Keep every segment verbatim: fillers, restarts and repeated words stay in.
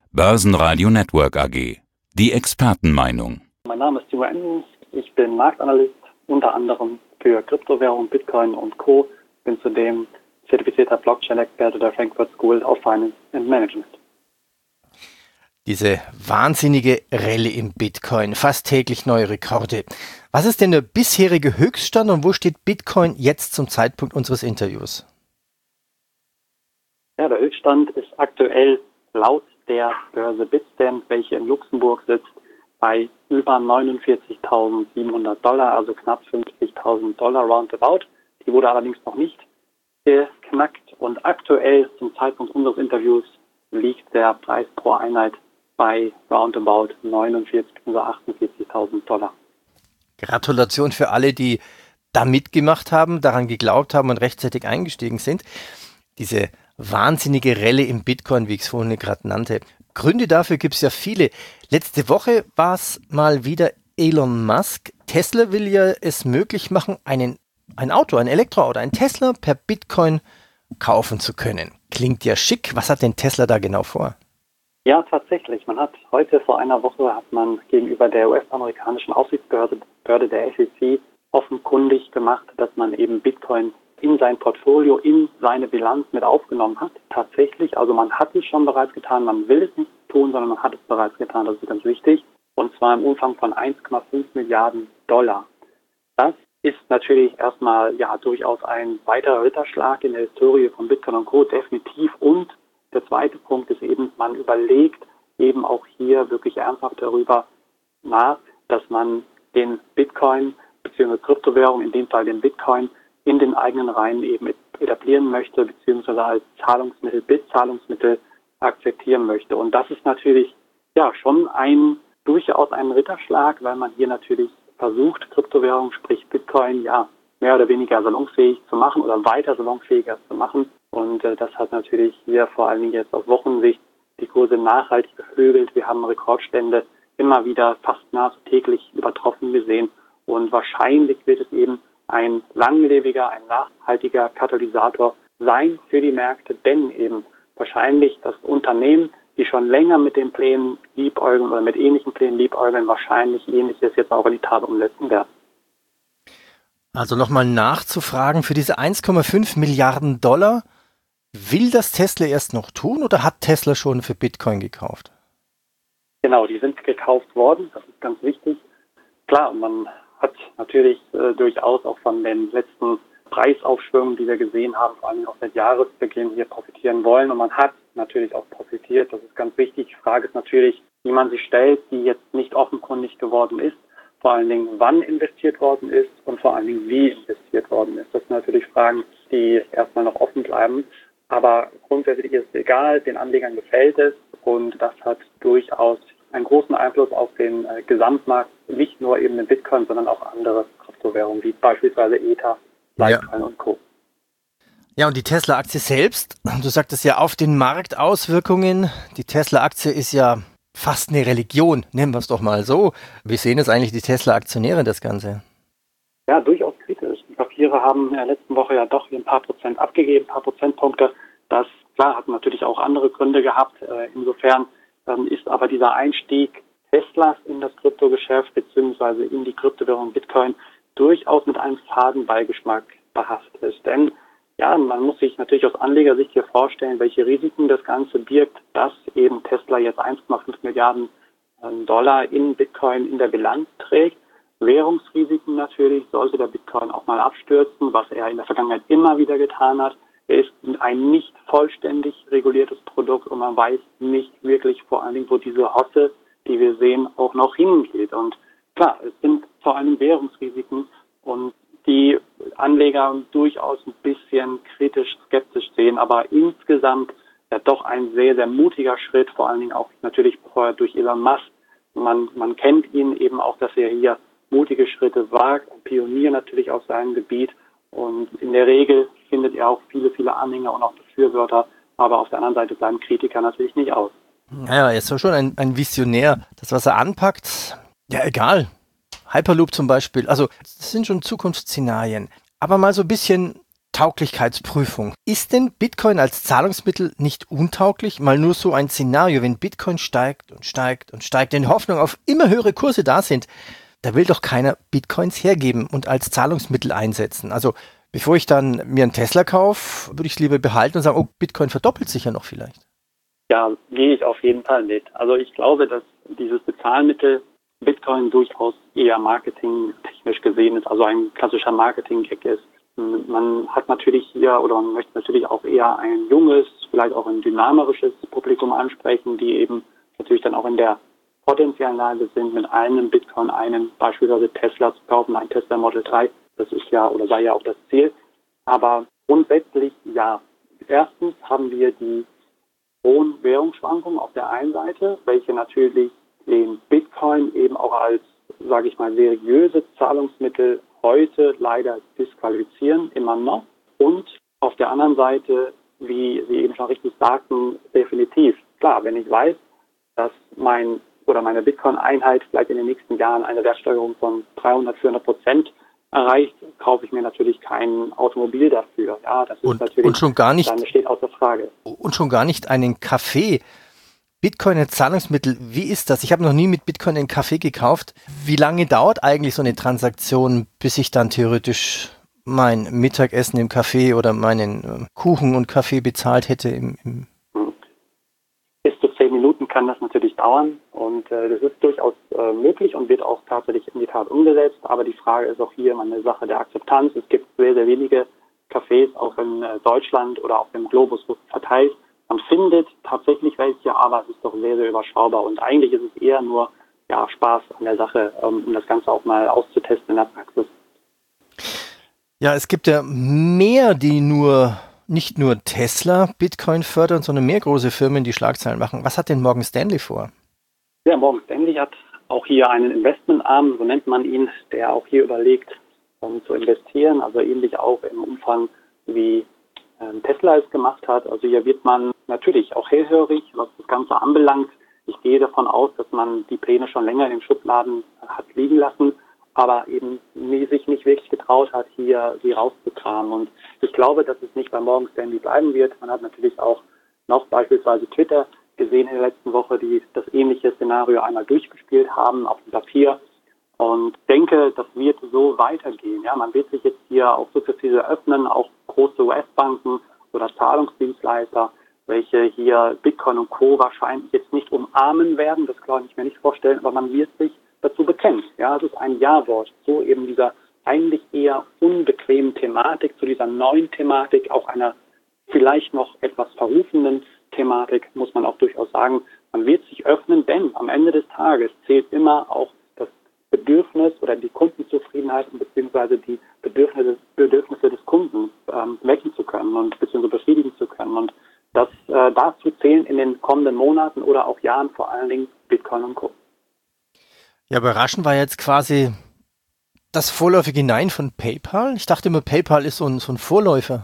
Börsenradio Network A G. Die Expertenmeinung. Mein Name ist Timo Endens. Ich bin Marktanalyst, unter anderem für Kryptowährungen, Bitcoin und Co. Bin zudem zertifizierter Blockchain-Experte der Frankfurt School of Finance and Management. Diese wahnsinnige Rallye im Bitcoin, fast täglich neue Rekorde. Was ist denn der bisherige Höchststand und wo steht Bitcoin jetzt zum Zeitpunkt unseres Interviews? Ja, der Höchststand ist aktuell laut der Börse Bitstamp, welche in Luxemburg sitzt, bei über neunundvierzigtausendsiebenhundert Dollar, also knapp fünfzigtausend Dollar roundabout. Die wurde allerdings noch nicht geknackt und aktuell zum Zeitpunkt unseres Interviews liegt der Preis pro Einheit bei roundabout neunundvierzigtausend oder achtundvierzigtausend Dollar. Gratulation für alle, die da mitgemacht haben, daran geglaubt haben und rechtzeitig eingestiegen sind. Diese wahnsinnige Rallye im Bitcoin, wie ich es vorhin gerade nannte. Gründe dafür gibt es ja viele. Letzte Woche war es mal wieder Elon Musk. Tesla will ja es möglich machen, einen, ein Auto, ein Elektroauto, ein Tesla per Bitcoin kaufen zu können. Klingt ja schick. Was hat denn Tesla da genau vor? Ja, tatsächlich. Man hat heute vor einer Woche hat man gegenüber der U S-amerikanischen Aufsichtsbehörde Behörde der S E C offenkundig gemacht, dass man eben Bitcoin in sein Portfolio, in seine Bilanz mit aufgenommen hat. Tatsächlich, also man hat es schon bereits getan, man will es nicht tun, sondern man hat es bereits getan, das ist ganz wichtig. Und zwar im Umfang von eins Komma fünf Milliarden Dollar. Das ist natürlich erstmal ja durchaus ein weiterer Ritterschlag in der Historie von Bitcoin und Co. definitiv. Und der zweite Punkt ist eben, man überlegt eben auch hier wirklich ernsthaft darüber nach, dass man den Bitcoin bzw. Kryptowährung, in dem Fall den Bitcoin, in den eigenen Reihen eben etablieren möchte, beziehungsweise als Zahlungsmittel, Bitzahlungsmittel akzeptieren möchte. Und das ist natürlich ja schon ein durchaus ein Ritterschlag, weil man hier natürlich versucht, Kryptowährung, sprich Bitcoin, ja mehr oder weniger salonfähig zu machen oder weiter salonfähiger zu machen. Und äh, das hat natürlich hier vor allen Dingen jetzt auf Wochensicht die Kurse nachhaltig beflügelt. Wir haben Rekordstände immer wieder fast nahezu täglich übertroffen gesehen. Und wahrscheinlich wird es eben ein langlebiger, ein nachhaltiger Katalysator sein für die Märkte, denn eben wahrscheinlich das Unternehmen, die schon länger mit den Plänen liebäugeln oder mit ähnlichen Plänen liebäugeln, wahrscheinlich Ähnliches jetzt auch in die Tat umsetzen werden. Also nochmal nachzufragen, für diese eins Komma fünf Milliarden Dollar, will das Tesla erst noch tun oder hat Tesla schon für Bitcoin gekauft? Genau, die sind gekauft worden, das ist ganz wichtig. Klar, man hat natürlich äh, durchaus auch von den letzten Preisaufschwüngen, die wir gesehen haben, vor allem auch seit Jahresbeginn hier profitieren wollen. Und man hat natürlich auch profitiert. Das ist ganz wichtig. Die Frage ist natürlich, wie man sich stellt, die jetzt nicht offenkundig geworden ist. Vor allen Dingen, wann investiert worden ist und vor allen Dingen, wie investiert worden ist. Das sind natürlich Fragen, die erstmal noch offen bleiben. Aber grundsätzlich ist es egal, den Anlegern gefällt es. Und das hat durchaus einen großen Einfluss auf den äh, Gesamtmarkt, nicht nur eben den Bitcoin, sondern auch andere Kryptowährungen, wie beispielsweise Ether, Litecoin ja. und Co. Ja, und die Tesla-Aktie selbst, du sagtest ja auf den Marktauswirkungen, die Tesla-Aktie ist ja fast eine Religion, nennen wir es doch mal so. Wie sehen es eigentlich die Tesla-Aktionäre das Ganze? Ja, durchaus kritisch. Die Papiere haben in der letzten Woche ja doch ein paar Prozent abgegeben, ein paar Prozentpunkte. Das, klar, hat natürlich auch andere Gründe gehabt. Äh, insofern ähm, ist aber dieser Einstieg Teslas in das Kryptogeschäft beziehungsweise in die Kryptowährung Bitcoin durchaus mit einem faden Beigeschmack behaftet. Denn ja, man muss sich natürlich aus Anlegersicht hier vorstellen, welche Risiken das Ganze birgt, dass eben Tesla jetzt eins Komma fünf Milliarden Dollar in Bitcoin in der Bilanz trägt. Währungsrisiken natürlich, sollte der Bitcoin auch mal abstürzen, was er in der Vergangenheit immer wieder getan hat. Er ist ein nicht vollständig reguliertes Produkt und man weiß nicht wirklich vor allen Dingen, wo diese Hosse, die wir sehen, auch noch hingeht. Und klar, es sind vor allem Währungsrisiken und die Anleger durchaus ein bisschen kritisch, skeptisch sehen, aber insgesamt ja doch ein sehr, sehr mutiger Schritt, vor allen Dingen auch natürlich durch Elon Musk. Man, man kennt ihn eben auch, dass er hier mutige Schritte wagt, ein Pionier natürlich auf seinem Gebiet und in der Regel findet er auch viele, viele Anhänger und auch Befürworter, aber auf der anderen Seite bleiben Kritiker natürlich nicht aus. Ja, er ist ja schon ein, ein Visionär. Das, was er anpackt, ja egal. Hyperloop zum Beispiel, also das sind schon Zukunftsszenarien. Aber mal so ein bisschen Tauglichkeitsprüfung. Ist denn Bitcoin als Zahlungsmittel nicht untauglich? Mal nur so ein Szenario, wenn Bitcoin steigt und steigt und steigt, in Hoffnung auf immer höhere Kurse da sind, da will doch keiner Bitcoins hergeben und als Zahlungsmittel einsetzen. Also bevor ich dann mir einen Tesla kaufe, würde ich es lieber behalten und sagen, oh, Bitcoin verdoppelt sich ja noch vielleicht. Ja, gehe ich auf jeden Fall mit. Also ich glaube, dass dieses Bezahlmittel Bitcoin durchaus eher marketingtechnisch gesehen ist, also ein klassischer Marketing-Gag ist. Man hat natürlich hier oder man möchte natürlich auch eher ein junges, vielleicht auch ein dynamisches Publikum ansprechen, die eben natürlich dann auch in der potenziellen Lage sind, mit einem Bitcoin einen beispielsweise Tesla zu kaufen, ein Tesla Model drei. Das ist ja oder sei ja auch das Ziel. Aber grundsätzlich ja. Erstens haben wir die hohen Währungsschwankungen auf der einen Seite, welche natürlich den Bitcoin eben auch als, sage ich mal, seriöses Zahlungsmittel heute leider disqualifizieren, immer noch. Und auf der anderen Seite, wie Sie eben schon richtig sagten, definitiv. Klar, wenn ich weiß, dass mein oder meine Bitcoin-Einheit vielleicht in den nächsten Jahren eine Wertsteigerung von dreihundert, vierhundert Prozent erreicht, kaufe ich mir natürlich kein Automobil dafür. Ja, das ist und, natürlich, und schon gar nicht, dann steht außer Frage. Und schon gar nicht einen Kaffee. Bitcoin als Zahlungsmittel, wie ist das? Ich habe noch nie mit Bitcoin einen Kaffee gekauft. Wie lange dauert eigentlich so eine Transaktion, bis ich dann theoretisch mein Mittagessen im Café oder meinen Kuchen und Kaffee bezahlt hätte? Im, im Bis zu zehn Minuten kann das natürlich dauern und äh, das ist durchaus äh, möglich und wird auch tatsächlich in die Tat umgesetzt. Aber die Frage ist auch hier eine Sache der Akzeptanz. Es gibt sehr, sehr wenige Cafés, auch in äh, Deutschland oder auf dem Globus verteilt. Man findet tatsächlich welche, aber es ist doch sehr, sehr überschaubar. Und eigentlich ist es eher nur ja, Spaß an der Sache, um das Ganze auch mal auszutesten in der Praxis. Ja, es gibt ja mehr, die nur nicht nur Tesla Bitcoin fördern, sondern mehr große Firmen, die Schlagzeilen machen. Was hat denn Morgan Stanley vor? Ja, Morgan Stanley hat auch hier einen Investmentarm, so nennt man ihn, der auch hier überlegt, um zu investieren. Also ähnlich auch im Umfang wie Tesla es gemacht hat. Also hier wird man natürlich auch hellhörig, was das Ganze anbelangt. Ich gehe davon aus, dass man die Pläne schon länger in den Schubladen hat liegen lassen, aber eben nie, sich nicht wirklich getraut hat, hier sie rauszukramen. Und ich glaube, dass es nicht bei Morgan Stanley bleiben wird. Man hat natürlich auch noch beispielsweise Twitter gesehen in der letzten Woche, die das ähnliche Szenario einmal durchgespielt haben auf dem Papier. Und denke, das wird so weitergehen. Ja, man wird sich jetzt hier auch sukzessive öffnen, auch große U S-Banken oder Zahlungsdienstleister, welche hier Bitcoin und Co. wahrscheinlich jetzt nicht umarmen werden. Das kann ich mir nicht vorstellen, aber man wird sich dazu bekennen. Ja, es ist ein Ja-Wort zu eben dieser eigentlich eher unbequemen Thematik, zu dieser neuen Thematik, auch einer vielleicht noch etwas verrufenen Thematik, muss man auch durchaus sagen. Man wird sich öffnen, denn am Ende des Tages zählt immer auch Bedürfnis oder die Kundenzufriedenheit beziehungsweise die Bedürfnisse, Bedürfnisse des Kunden ähm, wecken zu können und beziehungsweise befriedigen zu können. Und das äh, dazu zählen in den kommenden Monaten oder auch Jahren vor allen Dingen Bitcoin und Co. Ja, überraschend war jetzt quasi das vorläufige Nein von PayPal. Ich dachte immer, PayPal ist so ein, so ein Vorläufer.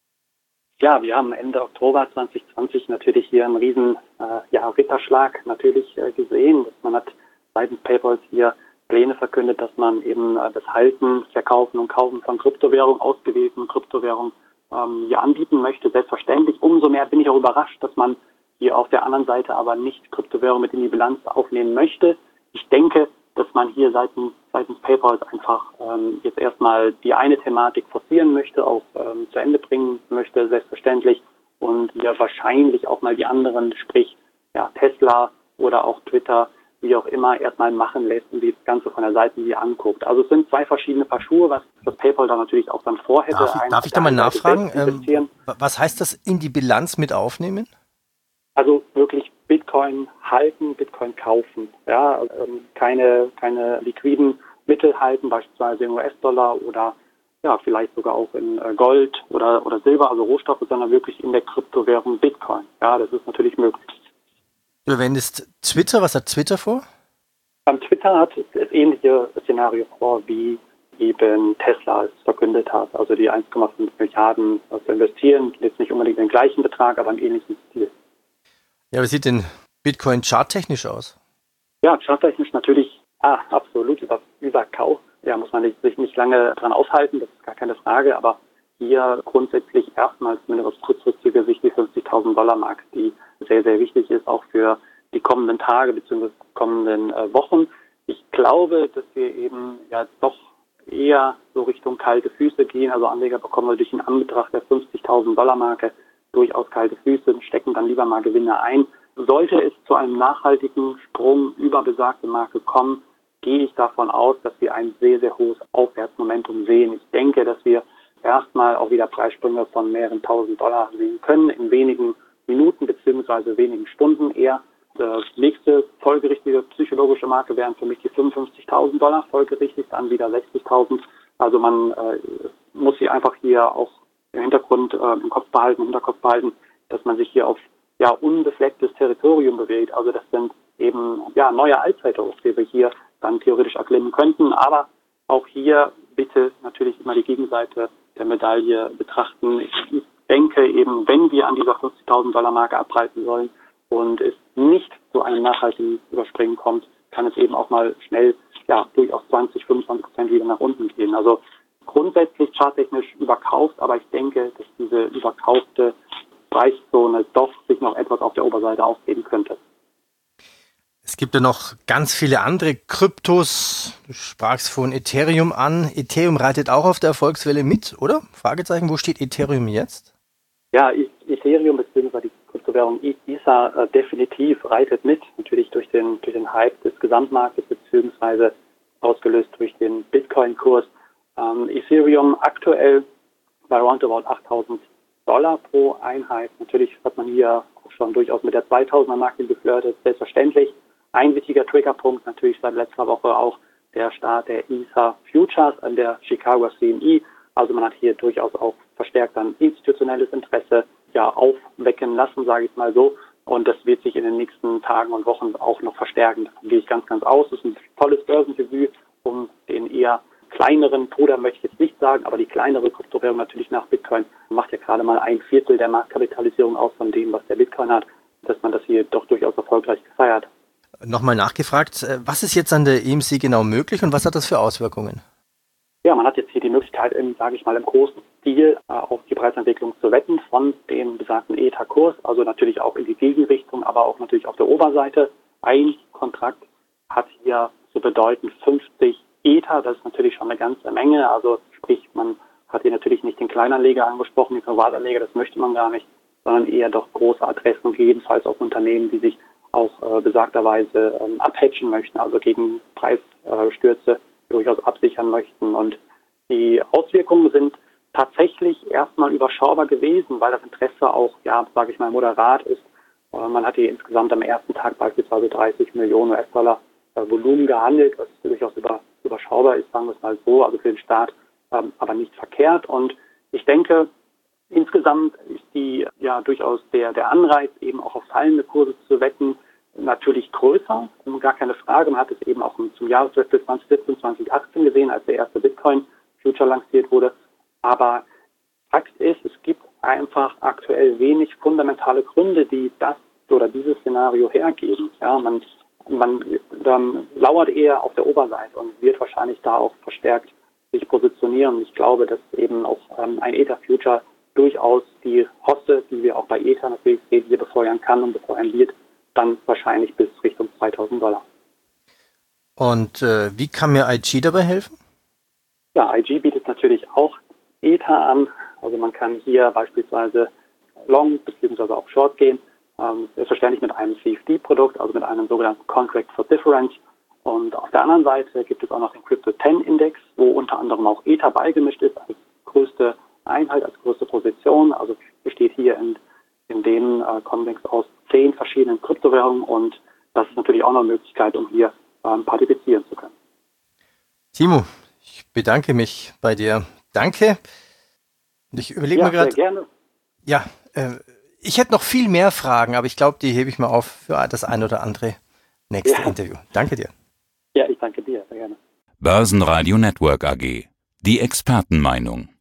Ja, wir haben Ende Oktober zwanzig zwanzig natürlich hier einen riesen äh, ja, Ritterschlag natürlich äh, gesehen. Dass man hat seitens PayPal hier Pläne verkündet, dass man eben äh, das Halten, Verkaufen und Kaufen von Kryptowährungen, ausgewählten Kryptowährungen ähm, hier anbieten möchte. Selbstverständlich. Umso mehr bin ich auch überrascht, dass man hier auf der anderen Seite aber nicht Kryptowährungen mit in die Bilanz aufnehmen möchte. Ich denke, dass man hier seitens, seitens PayPal einfach ähm, jetzt erstmal die eine Thematik forcieren möchte, auch ähm, zu Ende bringen möchte, selbstverständlich. Und hier wahrscheinlich auch mal die anderen, sprich ja, Tesla oder auch Twitter, wie auch immer, erstmal machen lässt und die das Ganze von der Seite hier anguckt. Also es sind zwei verschiedene Paar Schuhe, was das PayPal da natürlich auch dann vorhätte. Darf ich, darf ich da mal nachfragen, ähm, was heißt das in die Bilanz mit aufnehmen? Also wirklich Bitcoin halten, Bitcoin kaufen. Ja, ähm, keine, keine liquiden Mittel halten, beispielsweise in U S-Dollar oder ja, vielleicht sogar auch in äh, Gold oder, oder Silber, also Rohstoffe, sondern wirklich in der Kryptowährung Bitcoin. Ja, das ist natürlich möglich. Du erwähnst Twitter, was hat Twitter vor? Beim Twitter hat das ähnliche Szenario vor, wie eben Tesla es verkündet hat, also die eins Komma fünf Milliarden zu investieren, jetzt nicht unbedingt den gleichen Betrag, aber im ähnlichen Stil. Ja, wie sieht denn Bitcoin charttechnisch aus? Ja, charttechnisch natürlich ah, absolut über, über Kau. Ja, muss man sich nicht lange dran aufhalten, das ist gar keine Frage, aber hier grundsätzlich erstmals zumindest aus kurzfristiger Sicht die fünfzigtausend Dollar Marke, die sehr, sehr wichtig ist, auch für die kommenden Tage bzw. kommenden äh, Wochen. Ich glaube, dass wir eben ja doch eher so Richtung kalte Füße gehen. Also Anleger bekommen durch den Anbetracht der fünfzigtausend Dollar Marke durchaus kalte Füße und stecken dann lieber mal Gewinne ein. Sollte es zu einem nachhaltigen Sprung über besagte Marke kommen, gehe ich davon aus, dass wir ein sehr, sehr hohes Aufwärtsmomentum sehen. Ich denke, dass wir erstmal auch wieder Preissprünge von mehreren tausend Dollar sehen können in wenigen Minuten bzw. wenigen Stunden eher. Die nächste folgerichtige psychologische Marke wären für mich die fünfundfünfzigtausend Dollar, folgerichtig dann wieder sechzigtausend. Also man äh, muss sich einfach hier auch im Hintergrund, äh, im Kopf behalten, im Hinterkopf behalten, dass man sich hier auf ja unbeflecktes Territorium bewegt. Also das sind eben ja neue Allzeithochs, die wir hier dann theoretisch erklimmen könnten. Aber auch hier bitte natürlich immer die Gegenseite der Medaille betrachten. Ich denke eben, wenn wir an dieser fünfzigtausend Dollar Marke abreißen sollen und es nicht zu einem nachhaltigen Überspringen kommt, kann es eben auch mal schnell ja durchaus zwanzig, fünfundzwanzig Prozent wieder nach unten gehen. Also grundsätzlich charttechnisch überkauft, aber ich denke, dass diese überkaufte Preiszone doch sich noch etwas auf der Oberseite ausgeben könnte. Es gibt ja noch ganz viele andere Kryptos. Du sprachst von Ethereum an. Ethereum reitet auch auf der Erfolgswelle mit, oder? Fragezeichen, wo steht Ethereum jetzt? Ja, Ethereum bzw. die Kryptowährung E T H äh, definitiv reitet mit. Natürlich durch den, durch den Hype des Gesamtmarktes bzw. ausgelöst durch den Bitcoin-Kurs. Ähm, Ethereum aktuell bei roundabout achttausend Dollar pro Einheit. Natürlich hat man hier auch schon durchaus mit der zweitausender Marke geflirtet, selbstverständlich. Ein wichtiger Triggerpunkt natürlich seit letzter Woche auch der Start der Ether Futures an der Chicago C M E. Also man hat hier durchaus auch verstärkt dann institutionelles Interesse ja aufwecken lassen, sage ich mal so. Und das wird sich in den nächsten Tagen und Wochen auch noch verstärken. Davon gehe ich ganz, ganz aus. Das ist ein tolles Börsendebüt, um den eher kleineren Bruder möchte ich jetzt nicht sagen, aber die kleinere Kryptowährung natürlich nach Bitcoin macht ja gerade mal ein Viertel der Marktkapitalisierung aus von dem, was der Bitcoin hat, dass man das hier doch durchaus erfolgreich gefeiert. Nochmal nachgefragt, was ist jetzt an der E M C genau möglich und was hat das für Auswirkungen? Ja, man hat jetzt hier die Möglichkeit, im, sage ich mal, im großen Stil äh, auf die Preisentwicklung zu wetten von dem besagten Ether-Kurs, also natürlich auch in die Gegenrichtung, aber auch natürlich auf der Oberseite. Ein Kontrakt hat hier zu bedeuten fünfzig Ether, das ist natürlich schon eine ganze Menge, also sprich, man hat hier natürlich nicht den Kleinanleger angesprochen, den Privatanleger, das möchte man gar nicht, sondern eher doch große Adressen und jedenfalls auch Unternehmen, die sich auch äh, besagterweise ähm, abhatchen möchten, also gegen Preisstürze äh, durchaus absichern möchten. Und die Auswirkungen sind tatsächlich erstmal überschaubar gewesen, weil das Interesse auch, ja, sage ich mal, moderat ist. Äh, man hat hier insgesamt am ersten Tag beispielsweise dreißig Millionen U S-Dollar äh, Volumen gehandelt, was durchaus über, überschaubar ist, sagen wir es mal so, also für den Staat ähm, aber nicht verkehrt. Und ich denke, insgesamt ist die ja durchaus der, der Anreiz, eben auch auf fallende Kurse zu wetten, natürlich größer, gar keine Frage. Man hat es eben auch zum Jahreswechsel zwanzig siebzehn, zwanzig achtzehn gesehen, als der erste Bitcoin-Future lanciert wurde. Aber Fakt ist, es gibt einfach aktuell wenig fundamentale Gründe, die das oder dieses Szenario hergeben. Ja, man, man ähm, lauert eher auf der Oberseite und wird wahrscheinlich da auch verstärkt sich positionieren. Ich glaube, dass eben auch ähm, ein Ether-Future durchaus die Hosse, die wir auch bei Ether natürlich sehen, hier befeuern kann und befeuern wird, dann wahrscheinlich bis Richtung zweitausend Dollar. Und äh, wie kann mir I G dabei helfen? Ja, I G bietet natürlich auch Ether an. Also man kann hier beispielsweise Long bzw. auch Short gehen. Ähm, selbstverständlich mit einem C F D-Produkt, also mit einem sogenannten Contract for Difference. Und auf der anderen Seite gibt es auch noch den Crypto zehn Index, wo unter anderem auch Ether beigemischt ist als größte Einheit, als größte Position. Also besteht hier in, in dem äh, Kontext aus zehn verschiedenen Kryptowährungen und das ist natürlich auch noch eine Möglichkeit, um hier ähm, partizipieren zu können. Timo, ich bedanke mich bei dir. Danke. Und ich überlege ja, mir gerade. Sehr gerne. Ja, äh, ich hätte noch viel mehr Fragen, aber ich glaube, die hebe ich mal auf für das ein oder andere nächste ja. Interview. Danke dir. Ja, ich danke dir. Sehr gerne. Börsenradio Network A G. Die Expertenmeinung.